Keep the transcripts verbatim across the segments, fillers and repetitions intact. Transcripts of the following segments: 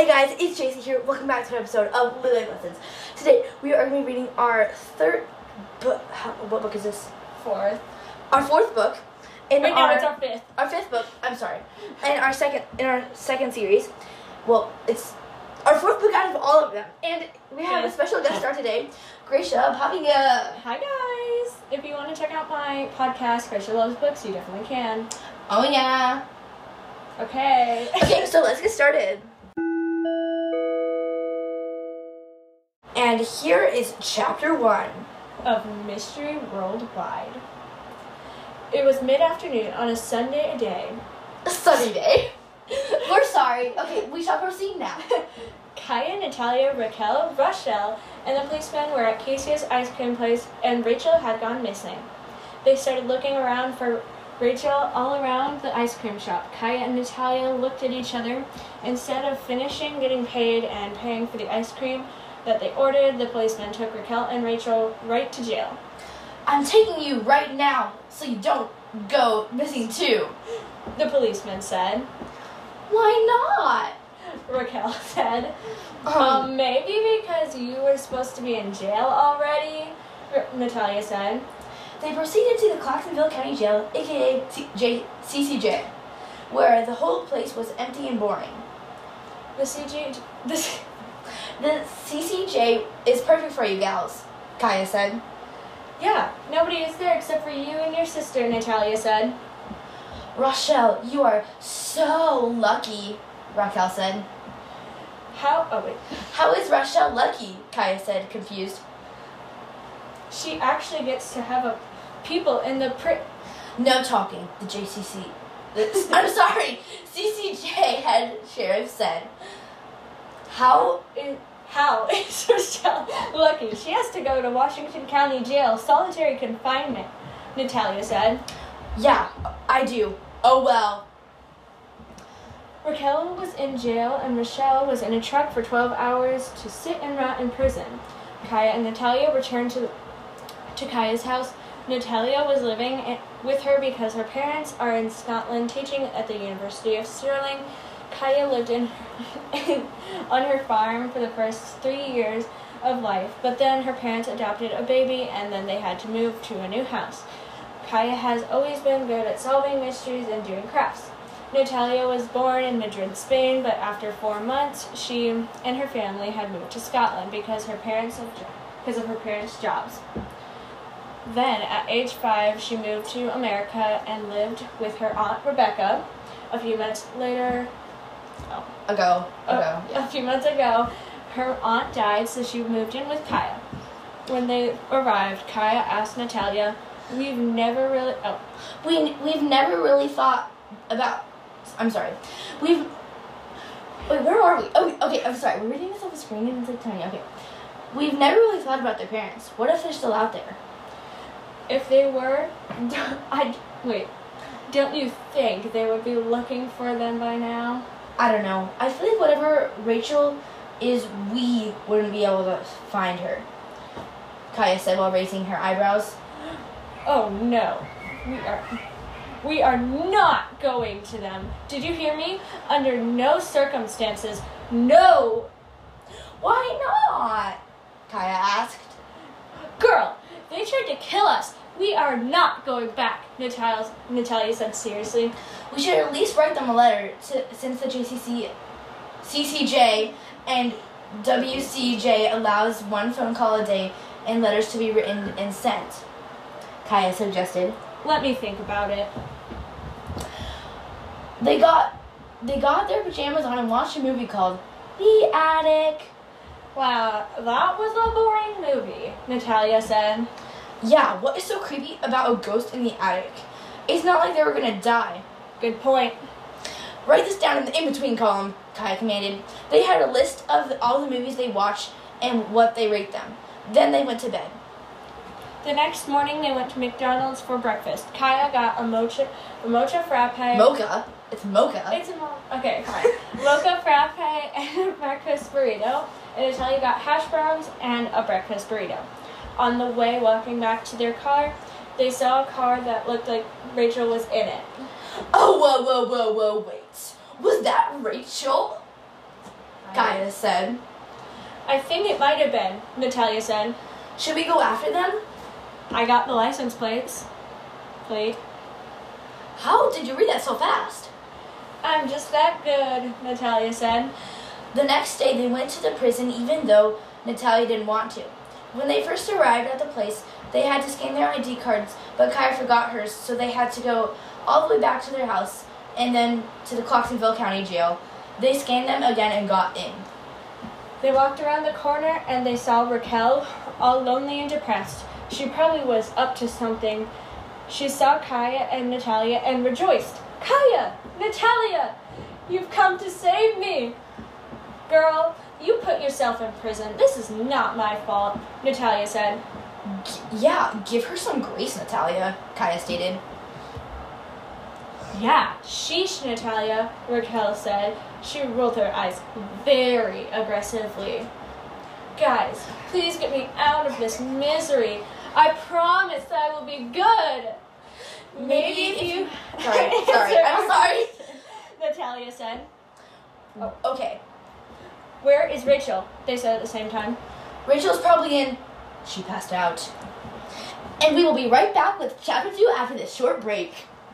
guys, it's J C here. Welcome back to an episode of Lily Lessons. Today we are going to be reading our third book. What book is this? Fourth. Our fourth book. In Right our, now it's our fifth. Our fifth book. I'm sorry. And our second in our second series. Well, it's our fourth book out of all of them. And we have Yeah. a special guest star today, Gracia Papiga. Hi guys. If you want to check out my podcast, Gracia Loves Books, you definitely can. Oh yeah. Okay. Okay, so let's get started. And here is chapter one. Of Mystery Worldwide. It was mid-afternoon on a Sunday day. A sunny day. We're sorry. Okay, we shall proceed now. Kaya, Natalia, Raquel, Rochelle, and the policemen were at Casey's ice cream place, and Rachel had gone missing. They started looking around for Rachel all around the ice cream shop. Kaya and Natalia looked at each other. Instead of finishing getting paid and paying for the ice cream that they ordered, the policeman took Raquel and Rachel right to jail. I'm taking you right now so you don't go missing too. The policeman said. Why not? Raquel said. Um, Um, maybe because you were supposed to be in jail already, R- Natalia said. They proceeded to the Clarksonville County Jail, aka C- J- C C J, where the whole place was empty and boring. The C G... The, The C C J is perfect for you gals, Kaya said. yeah, nobody is there except for you and your sister, Natalia said. Rochelle, you are so lucky, Raquel said. How... Oh, wait. How is Rochelle lucky? Kaya said, confused. She actually gets to have a people in the pri... No talking, the J C C. the- I'm sorry, C C J head sheriff said. How In, how is Rochelle lucky? She has to go to Washington County Jail, solitary confinement, Natalia said. Yeah, I do. Oh well. Raquel was in jail and Rochelle was in a truck for twelve hours to sit and rot in prison. Kaya and Natalia returned to to Kaya's house. Natalia was living i- with her because her parents are in Scotland teaching at the University of Stirling. Kaya lived in, on her farm for the first three years of life, but then her parents adopted a baby and then they had to move to a new house. Kaya has always been good at solving mysteries and doing crafts. Natalia was born in Madrid, Spain, but after four months, she and her family had moved to Scotland because her parents of, because of her parents' jobs. Then, at age five, she moved to America and lived with her aunt Rebecca. A few months later, oh, Ago. Ago. uh, a few months ago, her aunt died, so she moved in with Kaya. When they arrived, Kaya asked Natalia, "We've never really oh, We we've never really thought about. I'm sorry. We've. Wait, where are we? Oh, okay. I'm sorry. We're reading this off the screen and it's like tiny. Okay. We've never really thought about their parents. What if they're still out there? if they were, I wait. Don't you think they would be looking for them by now?" I don't know. I feel like whatever Rachel is, we wouldn't be able to find her. Kaya said while raising her eyebrows. Oh no, we are. We are not going to them. Did you hear me? Under no circumstances. No. Why not? Kaya asked. Girl, they tried to kill us. We are not going back, Natalia, Natalia said seriously. We should at least write them a letter to, since the J C C, C C J and W C J allows one phone call a day and letters to be written and sent, Kaya suggested. Let me think about it. They got they got their pajamas on and watched a movie called The Attic. Wow, that was a boring movie, Natalia said. Yeah, what is so creepy about a ghost in the attic? It's not like they were gonna die. Good point. Write this down in the in-between column, Kaya commanded. They had a list of the, all the movies they watched and what they rate them. Then they went to bed. The next morning, they went to McDonald's for breakfast. Kaya got a mocha, a mocha frappe. Mocha? It's mocha. It's a mo- okay, fine. Mocha frappe and a breakfast burrito. And Natalia got hash browns and a breakfast burrito. On the way, walking back to their car, they saw a car that looked like Rachel was in it. Oh, whoa, whoa, whoa, whoa, wait. Was that Rachel? Kaya said. I think it might have been, Natalia said. Should we go after them? I got the license plates. Plate. How did you read that so fast? I'm just that good, Natalia said. The next day they went to the prison even though Natalia didn't want to. When they first arrived at the place, they had to scan their I D cards, but Kaya forgot hers, so they had to go all the way back to their house and then to the Clarksonville County Jail. They scanned them again and got in. They walked around the corner and they saw Raquel, all lonely and depressed. She probably was up to something. She saw Kaya and Natalia and rejoiced. Kaya! Natalia! You've come to save me! Girl, you put yourself in prison. This is not my fault, Natalia said. Yeah, give her some grace, Natalia, Kaya stated. Yeah, sheesh, Natalia, Raquel said. She rolled her eyes very aggressively. Guys, please get me out of this misery. I promise I will be good. Maybe if you... Sorry, sorry, I'm sorry. Natalia said. Oh, okay. Where is Rachel? They said at the same time. Rachel's probably in... She passed out. And we will be right back with chapter two after this short break.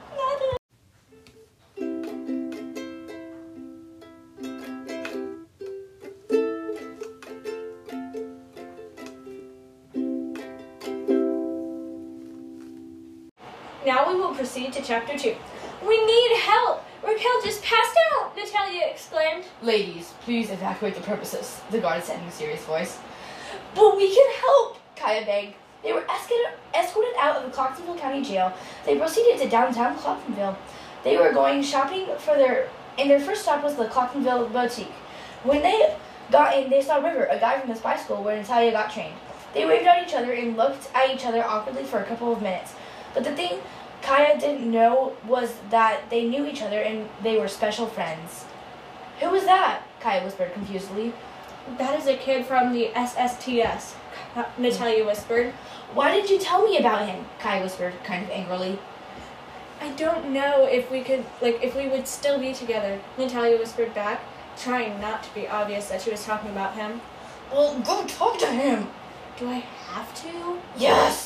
Now we will proceed to chapter two. We need help! Raquel just passed out! Natalia exclaimed. Ladies, please evacuate the premises, the guard said in a serious voice. But we can help, Kaya begged. They were escorted, escorted out of the Clarksonville County Jail. They proceeded to downtown Clarksonville. They were going shopping for their, and their first stop was the Clarksonville Boutique. When they got in, they saw River, a guy from the spy school where Natalia got trained. They waved at each other and looked at each other awkwardly for a couple of minutes. But the thing Kaya didn't know was that they knew each other and they were special friends. Who was that? Kaya whispered confusedly. That is a kid from the S S T S, Natalia whispered. Why did you tell me about him? Kaya whispered, kind of angrily. I don't know if we could, like, if we would still be together, Natalia whispered back, trying not to be obvious that she was talking about him. Well, go talk to him. Do I have to? Yes.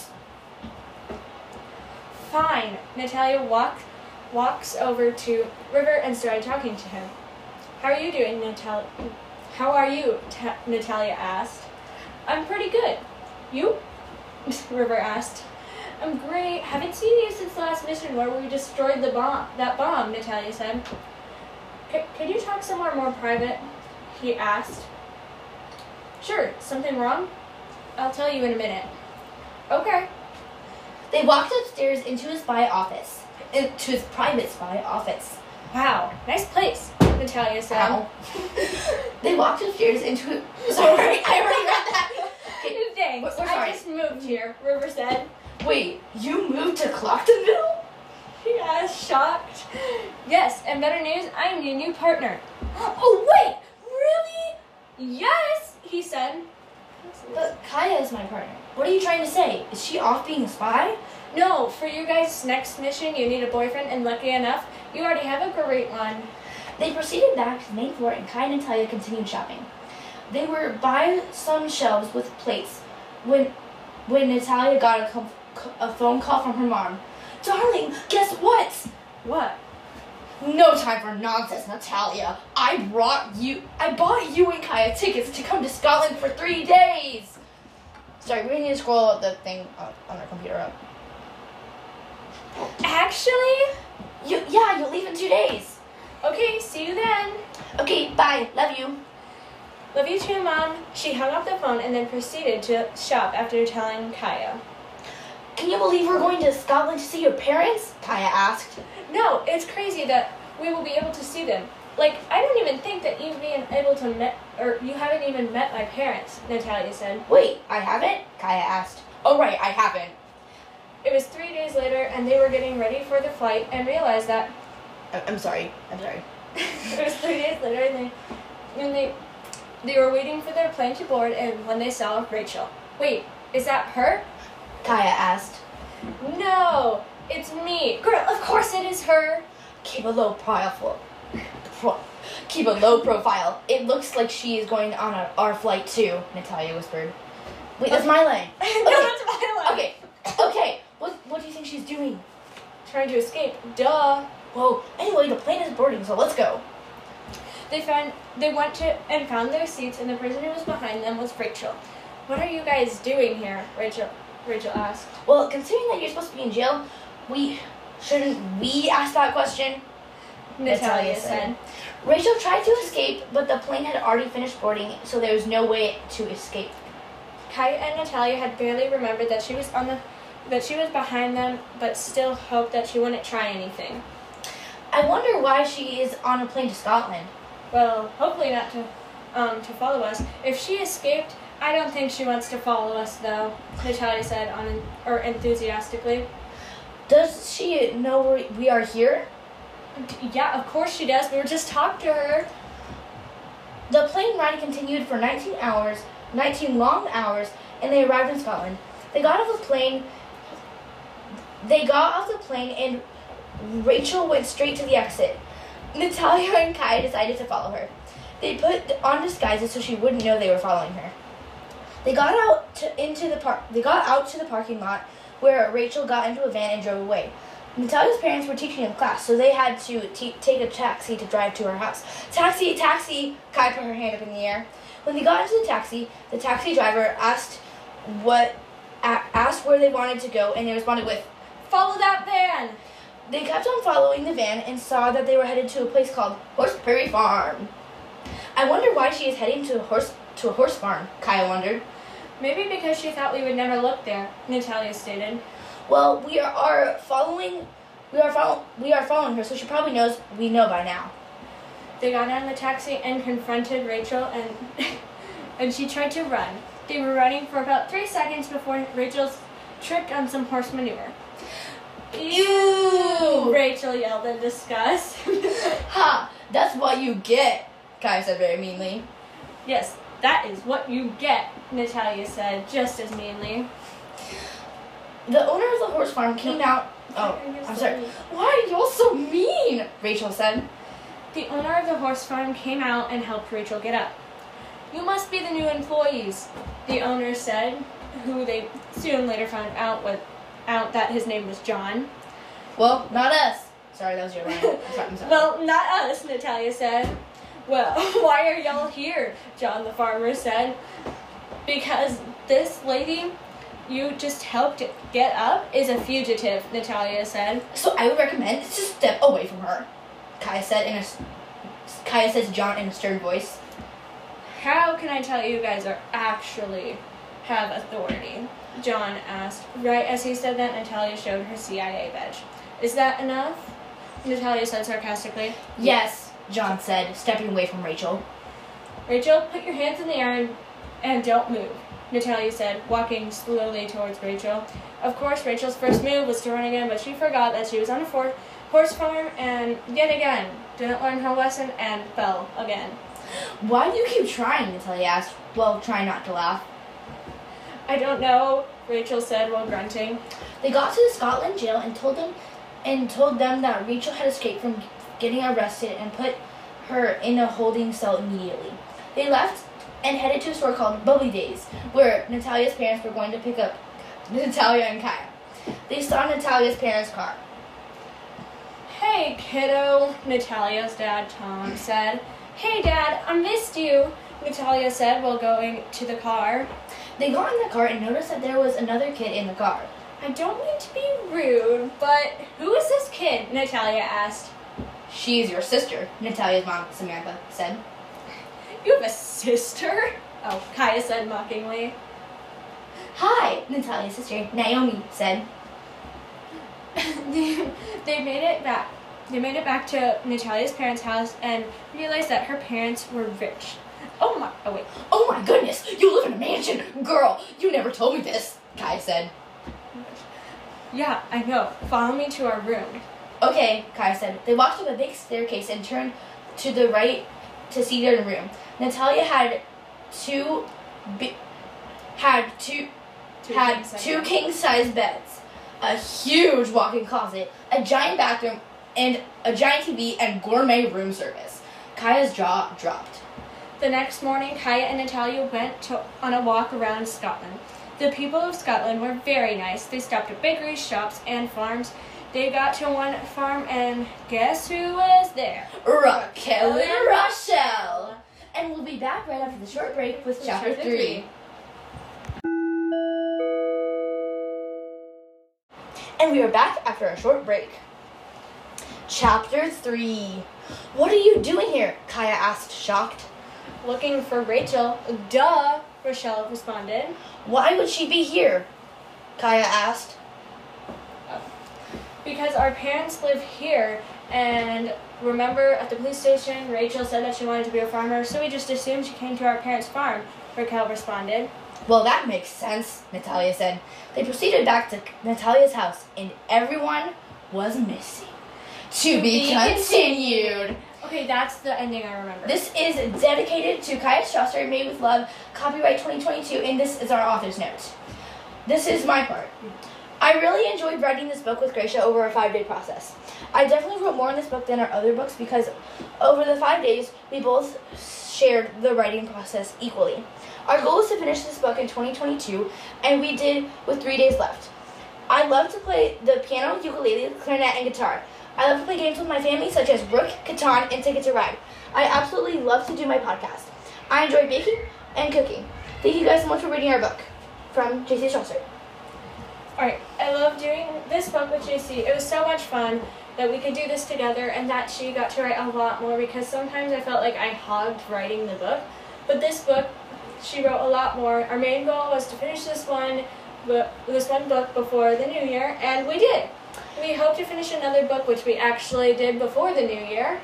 Fine. Natalia walk, walks over to River and started talking to him. How are you doing, Natalia? How are you? Ta- Natalia asked. I'm pretty good. You? River asked. I'm great. Haven't seen you since the last mission where we destroyed the bomb. That bomb, Natalia said. C- could you talk somewhere more private? He asked. Sure. Something wrong? I'll tell you in a minute. Okay. They walked upstairs into his spy office, into his private spy office. Wow, nice place, Natalia said. Ow. They walked upstairs into. Sorry, I already read that. Okay. Thanks. We're, we're sorry. I just moved here, River said. Wait, you moved to Clarksonville? He asked, shocked. Yes, and better news, I am your new partner. Oh wait, really? Yes, he said. But Kaya is my partner. What are you trying to say? Is she off being a spy? No, for you guys' next mission, you need a boyfriend, and lucky enough, you already have a great one. They proceeded back to the main floor, and Kaya and Natalia continued shopping. They were by some shelves with plates when when Natalia got a, com- a phone call from her mom. Darling, guess what? What? No time for nonsense, Natalia. I brought you, I bought you and Kaya tickets to come to Scotland for three days. Sorry, we need to scroll the thing on, on our computer up. Actually? You, yeah, you'll leave in two days. Okay, see you then. Okay, bye. Love you. Love you too, Mom. She hung up the phone and then proceeded to shop after telling Kaya. Can you believe we're going to Scotland to see your parents? Kaya asked. No, it's crazy that we will be able to see them. Like, I don't even think that you've been able to met, or you haven't even met my parents, Natalia said. Wait, I haven't? Kaya asked. Oh, right, I haven't. It was three days later, and they were getting ready for the flight and realized that... I'm sorry. I'm sorry. It was three days later, and they, and they, they were waiting for their plane to board, and when they saw Rachel. Wait, is that her? Kaya asked. No, it's me. Girl, of course it is her. Keep a low profile. Pro- Keep a low profile. It looks like she is going on a, our flight too, Natalia whispered. Wait, that's my line. no, Okay. that's my line. Okay, okay. What what do you think she's doing? Trying to escape. Duh. Whoa. Anyway, the plane is boarding, so let's go. They found they went to and found their seats, and the person who was behind them was Rachel. What are you guys doing here? Rachel Rachel asked. Well, considering that you're supposed to be in jail, we shouldn't we ask that question? Natalia said. Rachel tried to escape, but the plane had already finished boarding, so there was no way to escape. Kaya and Natalia had barely remembered that she was on the that she was behind them, but still hoped that she wouldn't try anything. I wonder why she is on a plane to Scotland. Well, hopefully not to um to follow us. If she escaped, I don't think she wants to follow us though, Natalia said on or enthusiastically. Does she know we are here? Yeah, of course she does. We were just talking to her. The plane ride continued for nineteen hours, nineteen long hours, and they arrived in Scotland. They got off the plane. They got off the plane, and Rachel went straight to the exit. Natalia and Kai decided to follow her. They put on disguises so she wouldn't know they were following her. They got out to, into the park. They got out to the parking lot, where Rachel got into a van and drove away. Natalia's parents were teaching a class, so they had to t- take a taxi to drive to her house. Taxi, taxi! Kai put her hand up in the air. When they got into the taxi, the taxi driver asked what a- asked where they wanted to go, and they responded with, "Follow that van!" They kept on following the van and saw that they were headed to a place called Horse Prairie Farm. I wonder why she is heading to a horse to a horse farm, Kaya wondered. Maybe because she thought we would never look there, Natalia stated. Well, we are, are following we are follow, we are following her, so she probably knows we know by now. They got out of the taxi and confronted Rachel, and and she tried to run. They were running for about three seconds before Rachel tripped on some horse manure. Ew! Rachel yelled in disgust. Ha! That's what you get, Kai said very meanly. Yes, that is what you get, Natalia said just as meanly. The owner of the horse farm came out. Oh, I'm sorry. Why are y'all so mean? Rachel said. The owner of the horse farm came out and helped Rachel get up. You must be the new employees, the owner said, who they soon later found out with out that his name was John. Well, not us. Sorry, that was your line. I'm sorry, I'm sorry. Well, not us, Natalia said. Well, why are y'all here? John the farmer said. Because this lady you just helped get up is a fugitive, Natalia said. So I would recommend to step away from her, Kaya said in a Kaya says John in a stern voice. How can I tell you guys are actually have authority? John asked. Right as he said that, Natalia showed her C I A badge. Is that enough? Natalia said sarcastically. Yes, John said, stepping away from Rachel. Rachel, put your hands in the air and, and don't move, Natalia said, walking slowly towards Rachel. Of course, Rachel's first move was to run again, but she forgot that she was on a for- horse farm and yet again didn't learn her lesson and fell again. Why do you keep trying? Natalia asked, well, trying not to laugh. I don't know, Rachel said while grunting. They got to the Scotland jail and told them and told them that Rachel had escaped from getting arrested and put her in a holding cell immediately. They left and headed to a store called Bubbly Days, where Natalia's parents were going to pick up Natalia and Kaya. They saw Natalia's parents' car. Hey, kiddo, Natalia's dad, Tom, said. Hey, Dad, I missed you, Natalia said while going to the car. They got in the car and noticed that there was another kid in the car. I don't mean to be rude, but who is this kid? Natalia asked. She is your sister, Natalia's mom, Samantha, said. You have a sister? Oh, Kaya said mockingly. Hi, Natalia's sister, Naomi, said. they, they made it back. They made it back to Natalia's parents' house and realized that her parents were rich. Oh my, oh wait. Oh my goodness, you live in a mansion. Girl, you never told me this, Kai said. Yeah, I know. Follow me to our room. Okay, Kai said. They walked up a big staircase and turned to the right to see their room. Natalia had two, bi- had two, Two had king-size two beds. king-size beds, a huge walk-in closet, a giant bathroom, and a giant T V and gourmet room service. Kaya's jaw dropped. The next morning, Kaya and Natalia went to, on a walk around Scotland. The people of Scotland were very nice. They stopped at bakeries, shops, and farms. They got to one farm, and guess who was there? Raquel and Rochelle. And we'll be back right after the short break with chapter three. And we are back after a short break. Chapter three. What are you doing here? Kaya asked, shocked. Looking for Rachel. Duh, Rochelle responded. Why would she be here? Kaya asked. Because our parents live here, and remember at the police station, Rachel said that she wanted to be a farmer, so we just assumed she came to our parents' farm, Raquel responded. Well, that makes sense, Natalia said. They proceeded back to Natalia's house, and everyone was missing. To be continued. Okay, that's the ending I remember. This is dedicated to Kaya Strasser, made with love, copyright twenty twenty-two, and this is our author's note. This is my part. I really enjoyed writing this book with Gracia over a five-day process. I definitely wrote more in this book than our other books because over the five days, we both shared the writing process equally. Our goal was to finish this book in twenty twenty-two, and we did with three days left. I love to play the piano, ukulele, clarinet, and guitar. I love to play games with my family such as Rook, Catan, and Ticket to Ride. I absolutely love to do my podcast. I enjoy baking and cooking. Thank you guys so much for reading our book. From J C Strasser. Alright, I love doing this book with J C. It was so much fun that we could do this together and that she got to write a lot more because sometimes I felt like I hogged writing the book. But this book, she wrote a lot more. Our main goal was to finish this one, this one book before the new year, and we did. We hope to finish another book, which we actually did before the new year,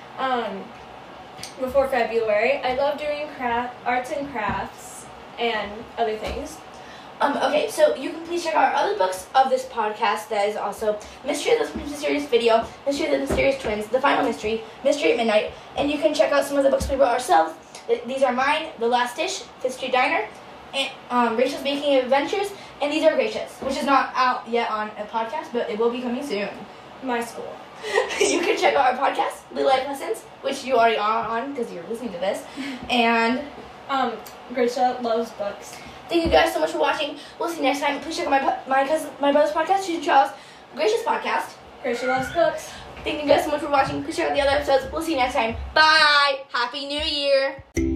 um, before February. I love doing craft, arts and crafts and other things. Um, okay, so you can please check out our other books of this podcast. That is also Mystery of the Mysterious Video, Mystery of the Mysterious Twins, The Final Mystery, Mystery at Midnight, and you can check out some of the books we wrote ourselves. These are mine, The Last Dish, Fifth Street Diner, and um, Rachel's Baking Adventures, and these are Gracia's, which is not out yet on a podcast, but it will be coming soon. My school. You can check out our podcast, Little Life Lessons, which you already are on because you're listening to this, and um, Gracia loves books. Thank you guys so much for watching. We'll see you next time. Please check out my my cousin, my brother's podcast, Susan Charles, Gracia's podcast. Gracia loves books. Thank you guys so much for watching. Please check out the other episodes. We'll see you next time. Bye. Happy New Year.